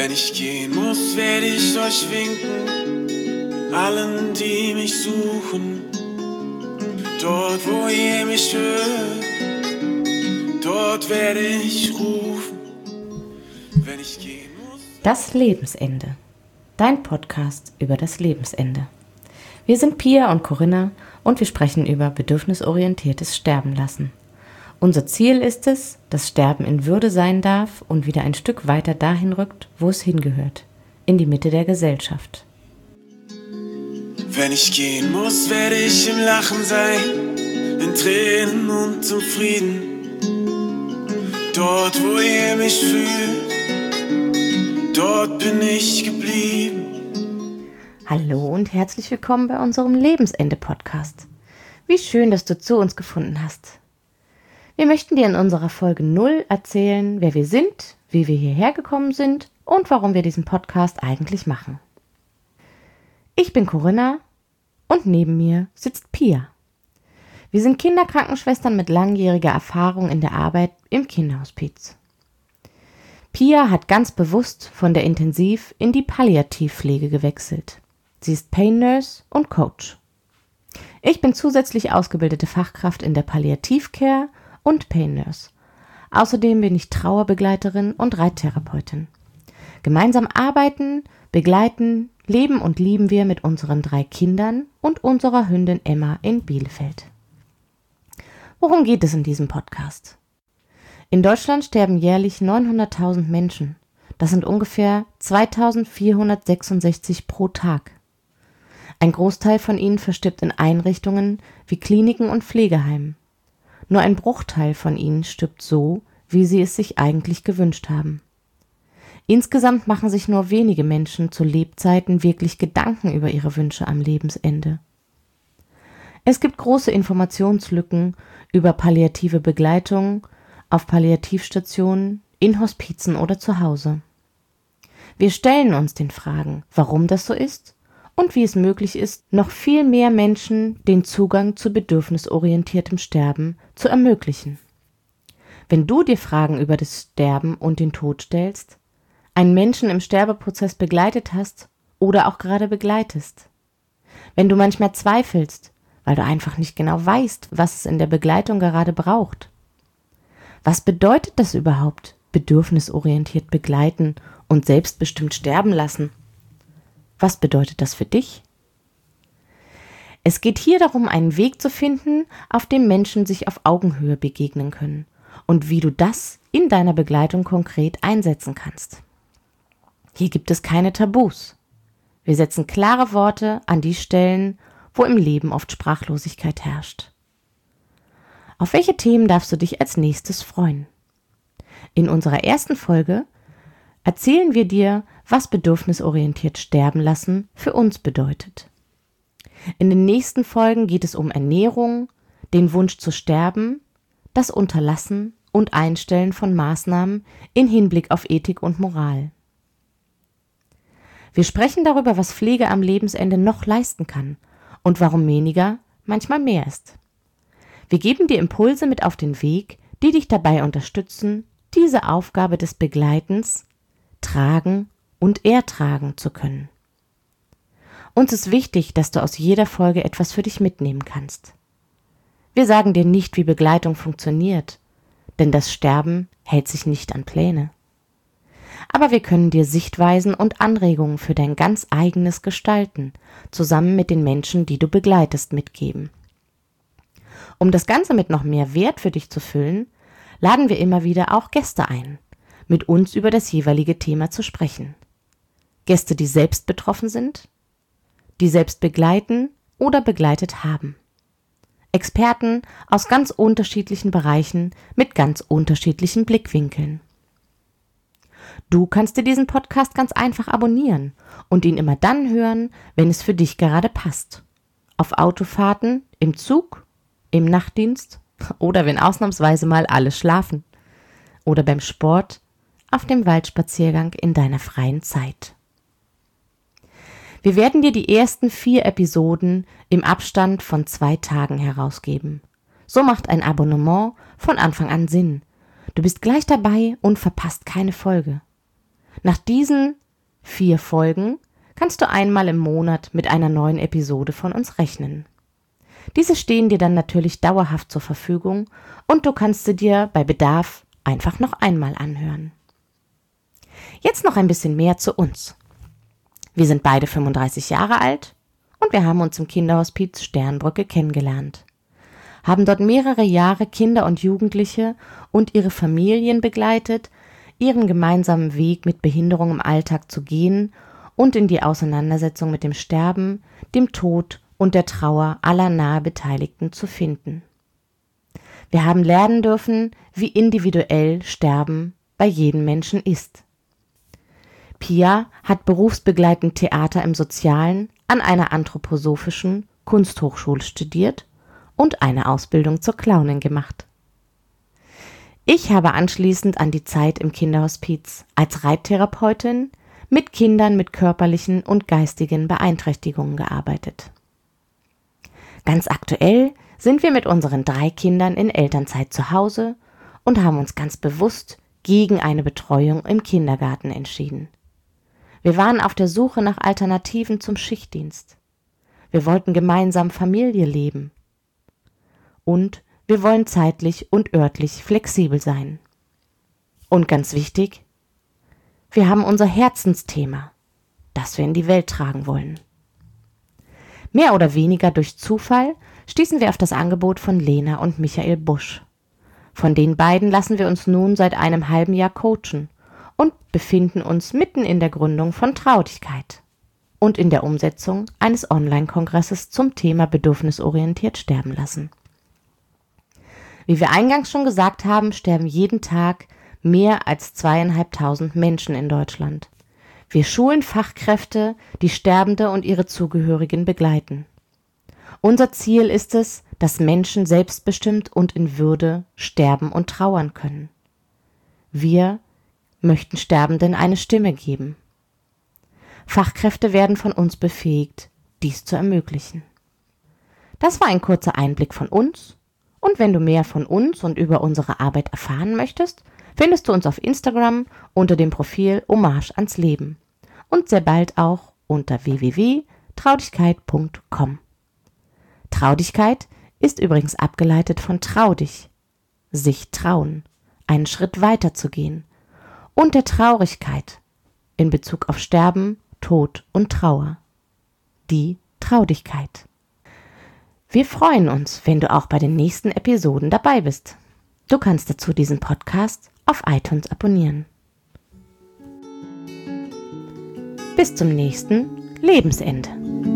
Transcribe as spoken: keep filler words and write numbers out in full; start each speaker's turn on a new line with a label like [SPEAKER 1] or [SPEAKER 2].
[SPEAKER 1] Wenn ich gehen muss, werde ich euch winken, allen, die mich suchen. Dort, wo ihr mich hört, dort werde ich rufen. Wenn ich gehen muss.
[SPEAKER 2] Das Lebensende. Dein Podcast über das Lebensende. Wir sind Pia und Corinna und wir sprechen über bedürfnisorientiertes Sterben lassen. Unser Ziel ist es, dass Sterben in Würde sein darf und wieder ein Stück weiter dahin rückt, wo es hingehört, in die Mitte der Gesellschaft.
[SPEAKER 1] Wenn ich gehen muss, werde ich im Lachen sein, in Tränen und zum Frieden. Dort, wo ihr mich fühlt, dort bin ich geblieben.
[SPEAKER 2] Hallo und herzlich willkommen bei unserem Lebensende-Podcast. Wie schön, dass du zu uns gefunden hast. Wir möchten dir in unserer Folge null erzählen, wer wir sind, wie wir hierher gekommen sind und warum wir diesen Podcast eigentlich machen. Ich bin Corinna und neben mir sitzt Pia. Wir sind Kinderkrankenschwestern mit langjähriger Erfahrung in der Arbeit im Kinderhospiz. Pia hat ganz bewusst von der Intensiv- in die Palliativpflege gewechselt. Sie ist Pain Nurse und Coach. Ich bin zusätzlich ausgebildete Fachkraft in der Palliativcare und Pain Nurse. Außerdem bin ich Trauerbegleiterin und Reittherapeutin. Gemeinsam arbeiten, begleiten, leben und lieben wir mit unseren drei Kindern und unserer Hündin Emma in Bielefeld. Worum geht es in diesem Podcast? In Deutschland sterben jährlich neunhunderttausend Menschen. Das sind ungefähr zweitausendvierhundertsechsundsechzig pro Tag. Ein Großteil von ihnen verstirbt in Einrichtungen wie Kliniken und Pflegeheimen. Nur ein Bruchteil von ihnen stirbt so, wie sie es sich eigentlich gewünscht haben. Insgesamt machen sich nur wenige Menschen zu Lebzeiten wirklich Gedanken über ihre Wünsche am Lebensende. Es gibt große Informationslücken über palliative Begleitung auf Palliativstationen, in Hospizen oder zu Hause. Wir stellen uns den Fragen, warum das so ist und wie es möglich ist, noch viel mehr Menschen den Zugang zu bedürfnisorientiertem Sterben zu ermöglichen. Wenn du dir Fragen über das Sterben und den Tod stellst, einen Menschen im Sterbeprozess begleitet hast oder auch gerade begleitest, wenn du manchmal zweifelst, weil du einfach nicht genau weißt, was es in der Begleitung gerade braucht. Was bedeutet das überhaupt, bedürfnisorientiert begleiten und selbstbestimmt sterben lassen? Was bedeutet das für dich? Es geht hier darum, einen Weg zu finden, auf dem Menschen sich auf Augenhöhe begegnen können und wie du das in deiner Begleitung konkret einsetzen kannst. Hier gibt es keine Tabus. Wir setzen klare Worte an die Stellen, wo im Leben oft Sprachlosigkeit herrscht. Auf welche Themen darfst du dich als nächstes freuen? In unserer ersten Folge erzählen wir dir, was bedürfnisorientiert sterben lassen für uns bedeutet. In den nächsten Folgen geht es um Ernährung, den Wunsch zu sterben, das Unterlassen und Einstellen von Maßnahmen in Hinblick auf Ethik und Moral. Wir sprechen darüber, was Pflege am Lebensende noch leisten kann und warum weniger manchmal mehr ist. Wir geben dir Impulse mit auf den Weg, die dich dabei unterstützen, diese Aufgabe des Begleitens tragen und ertragen zu können. Uns ist wichtig, dass du aus jeder Folge etwas für dich mitnehmen kannst. Wir sagen dir nicht, wie Begleitung funktioniert, denn das Sterben hält sich nicht an Pläne. Aber wir können dir Sichtweisen und Anregungen für dein ganz eigenes Gestalten, zusammen mit den Menschen, die du begleitest, mitgeben. Um das Ganze mit noch mehr Wert für dich zu füllen, laden wir immer wieder auch Gäste ein, mit uns über das jeweilige Thema zu sprechen. Gäste, die selbst betroffen sind, die selbst begleiten oder begleitet haben. Experten aus ganz unterschiedlichen Bereichen mit ganz unterschiedlichen Blickwinkeln. Du kannst dir diesen Podcast ganz einfach abonnieren und ihn immer dann hören, wenn es für dich gerade passt. Auf Autofahrten, im Zug, im Nachtdienst oder wenn ausnahmsweise mal alle schlafen. Oder beim Sport, auf dem Waldspaziergang in deiner freien Zeit. Wir werden dir die ersten vier Episoden im Abstand von zwei Tagen herausgeben. So macht ein Abonnement von Anfang an Sinn. Du bist gleich dabei und verpasst keine Folge. Nach diesen vier Folgen kannst du einmal im Monat mit einer neuen Episode von uns rechnen. Diese stehen dir dann natürlich dauerhaft zur Verfügung und du kannst sie dir bei Bedarf einfach noch einmal anhören. Jetzt noch ein bisschen mehr zu uns. Wir sind beide fünfunddreißig Jahre alt und wir haben uns im Kinderhospiz Sternbrücke kennengelernt, haben dort mehrere Jahre Kinder und Jugendliche und ihre Familien begleitet, ihren gemeinsamen Weg mit Behinderung im Alltag zu gehen und in die Auseinandersetzung mit dem Sterben, dem Tod und der Trauer aller nahe Beteiligten zu finden. Wir haben lernen dürfen, wie individuell Sterben bei jedem Menschen ist. Pia hat berufsbegleitend Theater im Sozialen an einer anthroposophischen Kunsthochschule studiert und eine Ausbildung zur Clownin gemacht. Ich habe anschließend an die Zeit im Kinderhospiz als Reittherapeutin mit Kindern mit körperlichen und geistigen Beeinträchtigungen gearbeitet. Ganz aktuell sind wir mit unseren drei Kindern in Elternzeit zu Hause und haben uns ganz bewusst gegen eine Betreuung im Kindergarten entschieden. Wir waren auf der Suche nach Alternativen zum Schichtdienst. Wir wollten gemeinsam Familie leben. Und wir wollen zeitlich und örtlich flexibel sein. Und ganz wichtig, wir haben unser Herzensthema, das wir in die Welt tragen wollen. Mehr oder weniger durch Zufall stießen wir auf das Angebot von Lena und Michael Busch. Von den beiden lassen wir uns nun seit einem halben Jahr coachen und befinden uns mitten in der Gründung von Traudigkeit und in der Umsetzung eines Online-Kongresses zum Thema bedürfnisorientiert sterben lassen. Wie wir eingangs schon gesagt haben, sterben jeden Tag mehr als zweieinhalbtausend Menschen in Deutschland. Wir schulen Fachkräfte, die Sterbende und ihre Zugehörigen begleiten. Unser Ziel ist es, dass Menschen selbstbestimmt und in Würde sterben und trauern können. Wir möchten Sterbenden eine Stimme geben. Fachkräfte werden von uns befähigt, dies zu ermöglichen. Das war ein kurzer Einblick von uns. Und wenn du mehr von uns und über unsere Arbeit erfahren möchtest, findest du uns auf Instagram unter dem Profil Hommage ans Leben und sehr bald auch unter w w w punkt traudigkeit punkt com. Traudigkeit ist übrigens abgeleitet von trau dich, sich trauen, einen Schritt weiter zu gehen, und der Traurigkeit in Bezug auf Sterben, Tod und Trauer, die Traudigkeit. Wir freuen uns, wenn du auch bei den nächsten Episoden dabei bist. Du kannst dazu diesen Podcast auf iTunes abonnieren. Bis zum nächsten Lebensende.